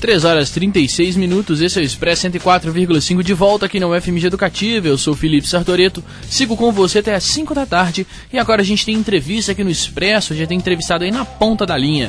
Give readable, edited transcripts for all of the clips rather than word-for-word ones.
3h36, esse é o Expresso 104,5 de volta aqui na UFMG Educativa. Eu sou o Felipe Sartoreto, sigo com você até às 5 da tarde e agora a gente tem entrevista aqui no Expresso, já tem entrevistado aí na ponta da linha.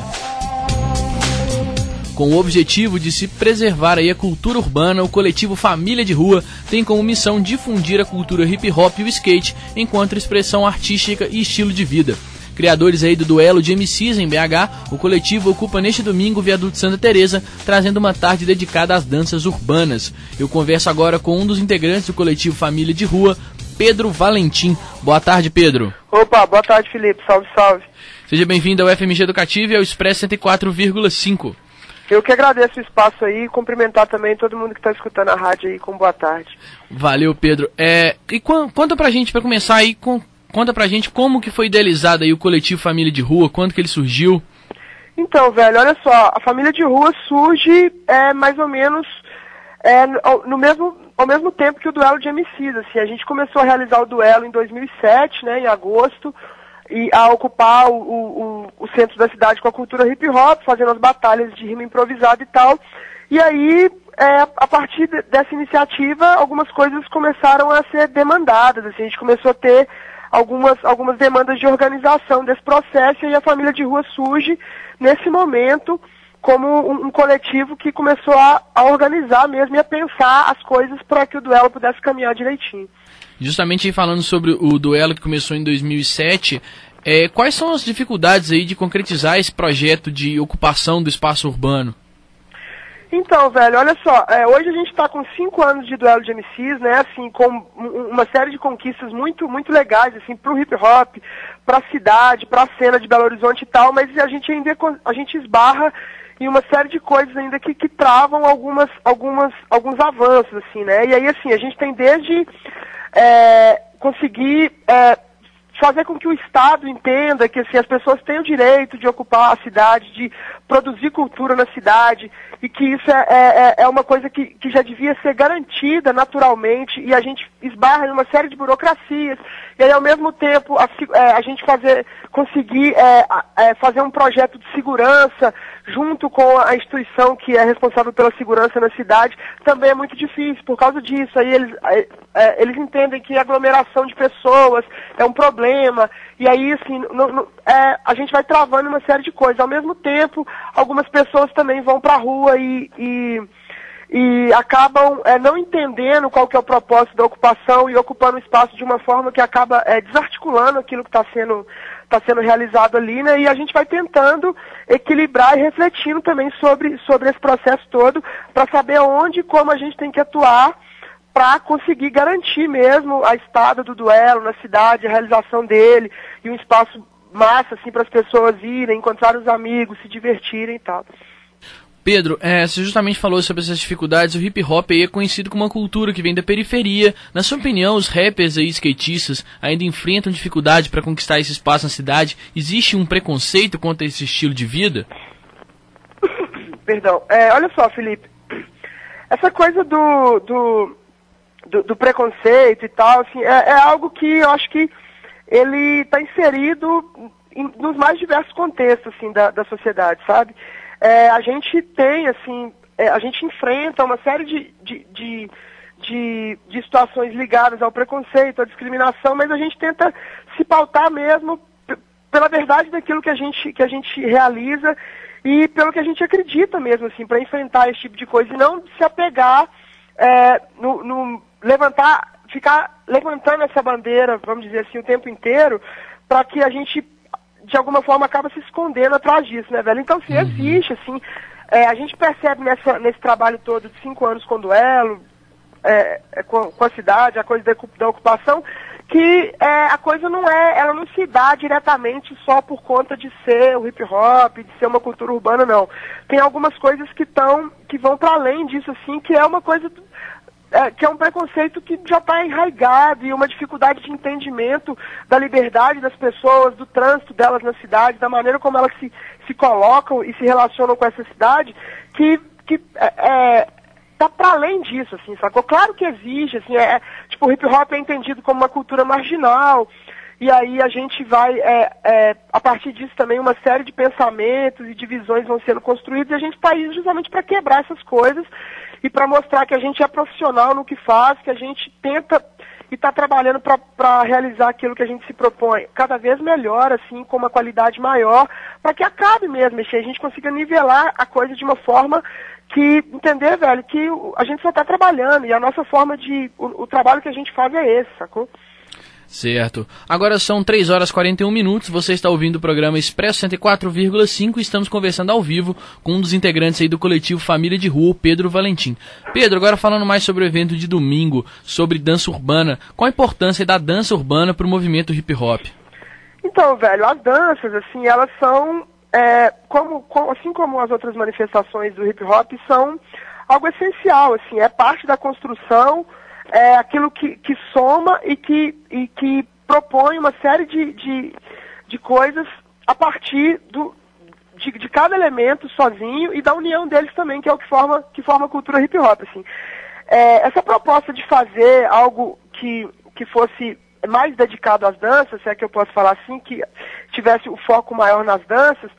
Com o objetivo de se preservar aí a cultura urbana, o coletivo Família de Rua tem como missão difundir a cultura hip hop e o skate enquanto expressão artística e estilo de vida. Criadores aí do duelo de MCs em BH, o coletivo ocupa neste domingo o Viaduto Santa Teresa, trazendo uma tarde dedicada às danças urbanas. Eu converso agora com um dos integrantes do coletivo Família de Rua, Pedro Valentim. Boa tarde, Pedro. Opa, boa tarde, Felipe. Salve, salve. Seja bem-vindo ao UFMG Educativa e ao Expresso 104,5. Eu que agradeço o espaço aí e cumprimentar também todo mundo que está escutando a rádio aí com boa tarde. Valeu, Pedro. E conta pra gente, pra começar aí, conta pra gente como que foi idealizado aí o coletivo Família de Rua, quando que ele surgiu? Então, velho, olha só, a Família de Rua surge mais ou menos ao mesmo tempo que o duelo de MCs, assim. A gente começou a realizar o duelo em 2007, né, em agosto, e a ocupar o centro da cidade com a cultura hip hop, fazendo as batalhas de rima improvisada e tal. E aí, a partir dessa iniciativa, algumas coisas começaram a ser demandadas, assim. A gente começou a ter algumas demandas de organização desse processo, e a Família de Rua surge nesse momento como um coletivo que começou a organizar mesmo e a pensar as coisas para que o duelo pudesse caminhar direitinho. Justamente aí falando sobre o duelo que começou em 2007, quais são as dificuldades aí de concretizar esse projeto de ocupação do espaço urbano? Então, velho, olha só, hoje a gente está com 5 anos de duelo de MCs, né, assim, com uma série de conquistas muito, muito legais, assim, pro hip hop, pra cidade, pra cena de Belo Horizonte e tal, mas a gente esbarra em uma série de coisas ainda que travam alguns avanços, assim, né, e aí, assim, a gente tem desde conseguir fazer com que o Estado entenda que, assim, as pessoas têm o direito de ocupar a cidade, de produzir cultura na cidade, e que isso é uma coisa que já devia ser garantida naturalmente, e a gente esbarra em uma série de burocracias, e aí ao mesmo tempo a gente conseguir fazer um projeto de segurança junto com a instituição que é responsável pela segurança na cidade, também é muito difícil por causa disso. Aí eles entendem que aglomeração de pessoas é um problema, e aí, assim, a gente vai travando uma série de coisas. Ao mesmo tempo, algumas pessoas também vão para a rua e acabam não entendendo qual que é o propósito da ocupação e ocupando o espaço de uma forma que acaba desarticulando aquilo que está sendo realizado ali, né? E a gente vai tentando equilibrar e refletindo também sobre esse processo todo para saber onde e como a gente tem que atuar para conseguir garantir mesmo a estada do duelo na cidade, a realização dele e um espaço massa, assim, para as pessoas irem, encontrar os amigos, se divertirem e tal. Pedro, você justamente falou sobre essas dificuldades. O hip hop aí é conhecido como uma cultura que vem da periferia. Na sua opinião, os rappers e skatistas ainda enfrentam dificuldade para conquistar esse espaço na cidade? Existe um preconceito contra esse estilo de vida? Perdão. Olha só, Felipe. Essa coisa do preconceito e tal, assim, é algo que eu acho que ele está inserido nos mais diversos contextos, assim, da sociedade, sabe? A gente tem, assim, a gente enfrenta uma série de situações ligadas ao preconceito, à discriminação, mas a gente tenta se pautar mesmo pela verdade daquilo que a gente realiza e pelo que a gente acredita mesmo, assim, para enfrentar esse tipo de coisa e não se apegar ficar levantando essa bandeira, vamos dizer assim, o tempo inteiro, para que a gente de alguma forma acaba se escondendo atrás disso, né, velho? Então, assim, existe, assim, a gente percebe nesse trabalho todo de 5 anos com duelo, com a cidade, a coisa da ocupação, que a coisa ela não se dá diretamente só por conta de ser o hip hop, de ser uma cultura urbana, não. Tem algumas coisas que vão para além disso, assim, que é uma coisa que é um preconceito que já está enraizado e uma dificuldade de entendimento da liberdade das pessoas, do trânsito delas na cidade, da maneira como elas se colocam e se relacionam com essa cidade, que tá para além disso, assim, sacou? Claro que existe, assim, tipo, o hip hop é entendido como uma cultura marginal, E aí a gente vai, a partir disso também, uma série de pensamentos e de visões vão sendo construídos, e a gente está aí justamente para quebrar essas coisas e para mostrar que a gente é profissional no que faz, que a gente tenta e está trabalhando para realizar aquilo que a gente se propõe cada vez melhor, assim, com uma qualidade maior, para que acabe mesmo, a gente consiga nivelar a coisa de uma forma que, entender, velho, que a gente só está trabalhando, e a nossa forma o trabalho que a gente faz é esse, sacou? Certo. Agora são 3 horas e 41 minutos, você está ouvindo o programa Expresso 104,5 e estamos conversando ao vivo com um dos integrantes aí do coletivo Família de Rua, o Pedro Valentim. Pedro, agora falando mais sobre o evento de domingo, sobre dança urbana, qual a importância da dança urbana para o movimento hip hop? Então, velho, as danças, assim, elas são, assim como as outras manifestações do hip hop, são algo essencial, assim, é parte da construção, é aquilo que soma e que propõe uma série de coisas a partir de cada elemento sozinho e da união deles também, que é o que forma a cultura hip hop, assim. Essa proposta de fazer algo que fosse mais dedicado às danças, se é que eu posso falar assim, que tivesse o foco maior nas danças,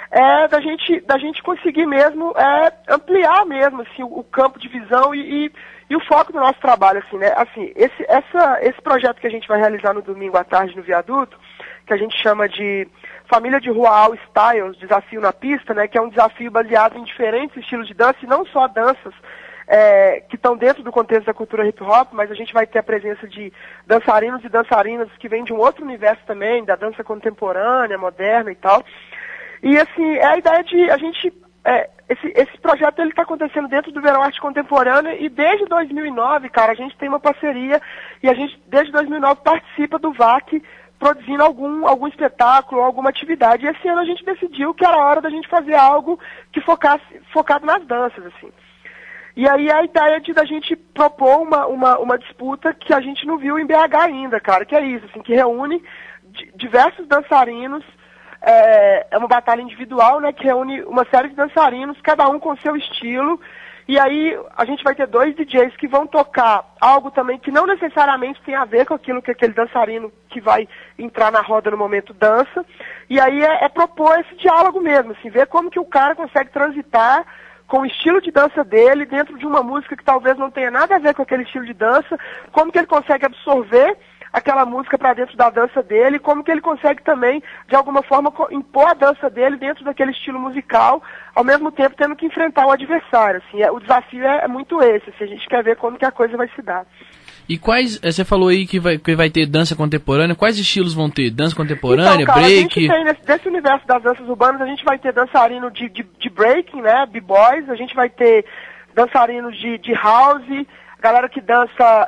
da gente conseguir mesmo ampliar mesmo assim, o campo de visão e o foco do nosso trabalho, assim, né? Assim, esse projeto que a gente vai realizar no domingo à tarde no Viaduto, que a gente chama de Família de Rua All Styles, Desafio na Pista, né? Que é um desafio baseado em diferentes estilos de dança, e não só danças que estão dentro do contexto da cultura hip hop, mas a gente vai ter a presença de dançarinos e dançarinas que vêm de um outro universo também, da dança contemporânea, moderna e tal. E assim, é a ideia de a gente... Esse projeto ele está acontecendo dentro do Verão Arte Contemporânea e desde 2009, cara, a gente tem uma parceria e a gente desde 2009 participa do VAC produzindo algum espetáculo, alguma atividade. E esse ano a gente decidiu que era hora da gente fazer algo que focado nas danças, assim. E aí a ideia da gente propor uma disputa que a gente não viu em BH ainda, cara, que é isso, assim, que reúne diversos dançarinos. É uma batalha individual, né, que reúne uma série de dançarinos, cada um com seu estilo, e aí a gente vai ter 2 DJs que vão tocar algo também que não necessariamente tem a ver com aquilo que aquele dançarino que vai entrar na roda no momento dança, e aí propor esse diálogo mesmo, assim, ver como que o cara consegue transitar com o estilo de dança dele dentro de uma música que talvez não tenha nada a ver com aquele estilo de dança, como que ele consegue absorver aquela música para dentro da dança dele, como que ele consegue também, de alguma forma, impor a dança dele dentro daquele estilo musical, ao mesmo tempo tendo que enfrentar o adversário. Assim, o desafio é muito esse, assim, a gente quer ver como que a coisa vai se dar. E quais, você falou aí que vai ter dança contemporânea, quais estilos vão ter? Dança contemporânea, então, cara, break? A gente tem, nesse universo das danças urbanas, a gente vai ter dançarino de breaking, né, b-boys, a gente vai ter dançarinos de house, galera que dança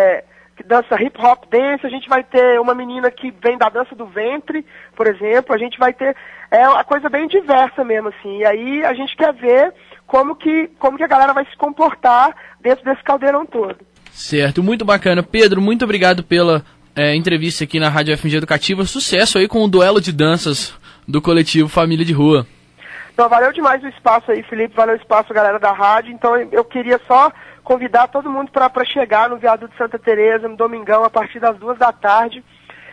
hip hop dance, a gente vai ter uma menina que vem da dança do ventre, por exemplo, a gente vai ter uma coisa bem diversa mesmo, assim, e aí a gente quer ver como que a galera vai se comportar dentro desse caldeirão todo. Certo, muito bacana. Pedro, muito obrigado pela entrevista aqui na Rádio FMG Educativa, sucesso aí com o duelo de danças do coletivo Família de Rua. Então, valeu demais o espaço aí, Felipe, valeu o espaço, galera da rádio, então eu queria só convidar todo mundo para chegar no Viaduto Santa Teresa, no domingão, a partir das 2 da tarde.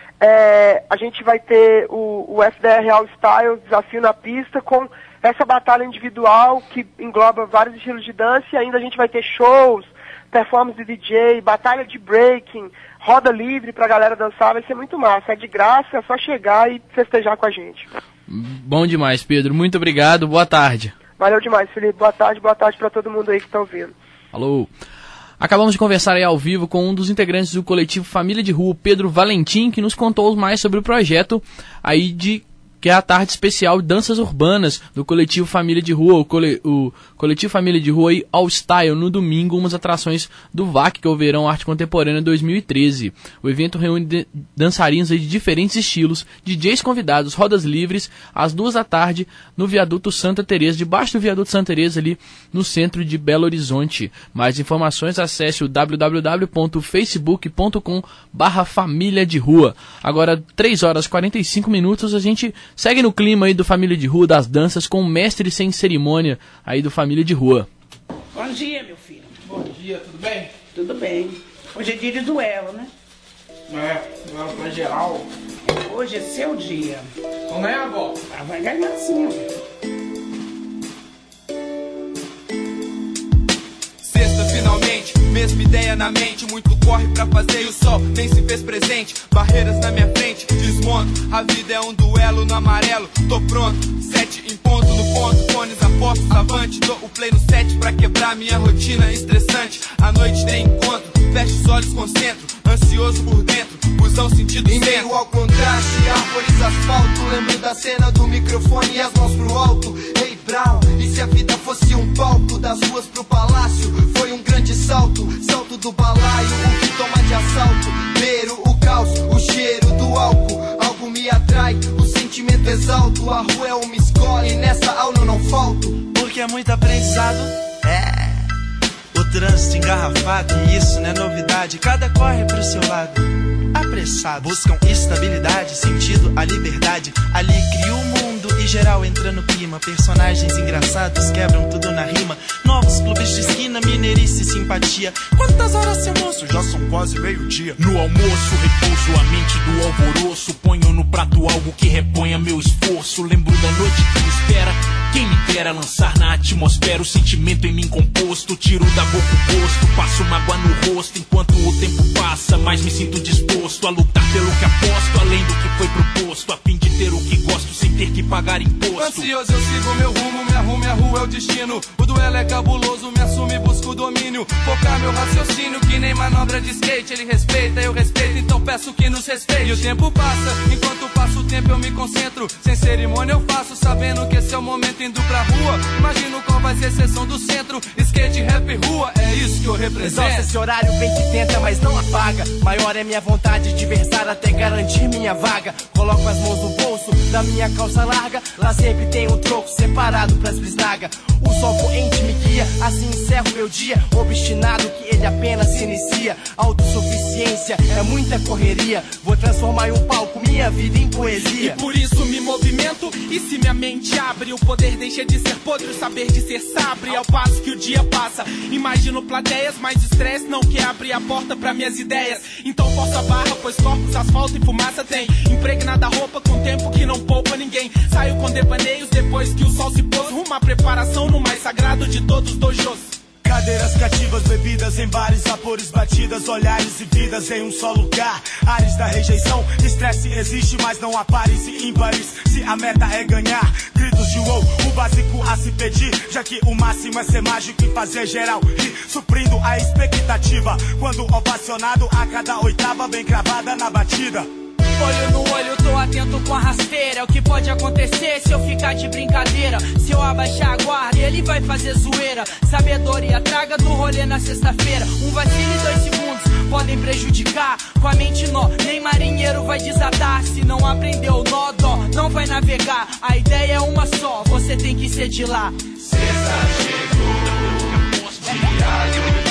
A gente vai ter o FDR All Style, Desafio na Pista, com essa batalha individual que engloba vários estilos de dança, e ainda a gente vai ter shows, performance de DJ, batalha de breaking, roda livre pra galera dançar, vai ser muito massa. É de graça, é só chegar e festejar com a gente. Bom demais, Pedro. Muito obrigado, boa tarde. Valeu demais, Felipe. Boa tarde pra todo mundo aí que tá ouvindo. Alô. Acabamos de conversar aí ao vivo com um dos integrantes do coletivo Família de Rua, Pedro Valentim, que nos contou mais sobre o projeto aí que é a tarde especial Danças Urbanas do coletivo Família de Rua, o coletivo Família de Rua e All Style, no domingo, umas atrações do VAC, que é o Verão Arte Contemporânea 2013. O evento reúne dançarinos aí de diferentes estilos, DJs convidados, rodas livres, às 2 da tarde, no Viaduto Santa Teresa, debaixo do Viaduto Santa Teresa, ali no centro de Belo Horizonte. Mais informações, acesse o www.facebook.com/família de rua. Agora, 3 horas e 45 minutos, a gente segue no clima aí do Família de Rua, das danças, com o mestre sem cerimônia aí do Família de Rua. Bom dia, meu filho. Bom dia, tudo bem? Tudo bem. Hoje é dia de duelo, né? Agora pra geral. Hoje é seu dia. Vamos ganhar, avó? Vai ganhar sim. Sexta finalmente, mesma ideia na mente. Muito corre pra fazer e o sol nem se fez presente. Barreiras na minha frente, desmonto. A vida é um duelo no amarelo, tô pronto. 7 em ponto no ponto, fones apostos, avante. Dou o play no 7 pra quebrar minha rotina estressante. A noite tem encontro, fecho os olhos, concentro. Ansioso por dentro, busão sentido em meio ao contraste, árvores, asfalto. Lembro da cena do microfone e as mãos pro alto. Hey Brown, e se a vida fosse um palco? Das ruas pro palácio, foi um grande salto. Salto do balaio, o que toma de assalto. Beiro o caos, o cheiro do álcool. Algo me atrai, o sentimento exalto. A rua é uma escola e nessa aula eu não falto. Porque é muito aprendizado. O trânsito engarrafado, e isso não é novidade. Cada corre pro seu lado, apressado. Buscam estabilidade, sentido, a liberdade. Ali cria o mundo e geral entra no clima. Personagens engraçados quebram tudo na rima. Novos clubes de esquina, mineirice e simpatia. Quantas horas seu moço? Já são quase meio-dia. No almoço repouso a mente do alvoroço. Ponho no prato algo que reponha meu esforço. Lembro da noite que me espera. Quem me dera lançar na atmosfera o sentimento em mim composto. Tiro da boca o gosto, passo mágoa no rosto. Enquanto o tempo passa, mais me sinto disposto a lutar pelo que aposto, além do que foi proposto, a fim de ter o que gosto sem ter que pagar imposto. Ansioso eu sigo meu rumo, me arrumo, minha rua é o destino. O duelo é cabuloso, me assumo e busco domínio. Focar meu raciocínio, que nem manobra de skate. Ele respeita, eu respeito, então peço que nos respeite. E o tempo passa, enquanto passa o tempo eu me concentro. Sem cerimônia eu faço, sabendo que esse é o momento indo pra rua. Imagino qual vai ser a sessão do centro. Skate, rap, rua, é isso que eu represento. Exausta esse horário, vem que tenta, mas não apaga. Maior é minha vontade de versar até garantir minha vaga. Coloco as mãos no bolso da minha calça larga. Lá sempre tem um troco separado pras bisnaga. O sol poente me guia, assim encerro meu dia. Obstinado que ele apenas se inicia. Autossuficiência é muita correria. Vou transformar em um palco minha vida em poesia. E por isso me movimento, e se minha mente abre, o poder deixa de ser podre, o saber de ser sabre. Ao passo que o dia passa, imagino plateias, mas estresse não quer abrir a porta pra minhas ideias. Então força a barra, pois corpos, asfalto e fumaça tem. Impregnada roupa com tempo que não poupa ninguém. Saio com devaneios depois que o sol se pôs. Rumo à preparação no mais sagrado de todos os dojos. Cadeiras cativas, bebidas em bares, vapores batidas, olhares e vidas em um só lugar. Ares da rejeição, estresse existe, mas não há pares e ímpares. Se a meta é ganhar, gritos de wow, o básico a se pedir. Já que o máximo é ser mágico e fazer geral rir, suprindo a expectativa. Quando ovacionado a cada oitava bem cravada na batida. Olho no olho, tô atento com a rasteira. O que pode acontecer se eu ficar de brincadeira? Se eu abaixar a guarda, ele vai fazer zoeira. Sabedoria traga do rolê na sexta-feira. Um vacilo e 2 segundos podem prejudicar. Com a mente nó, nem marinheiro vai desatar. Se não aprendeu o nó, dó, não vai navegar. A ideia é uma só, você tem que ser de lá. Sexta chegou, posto diário.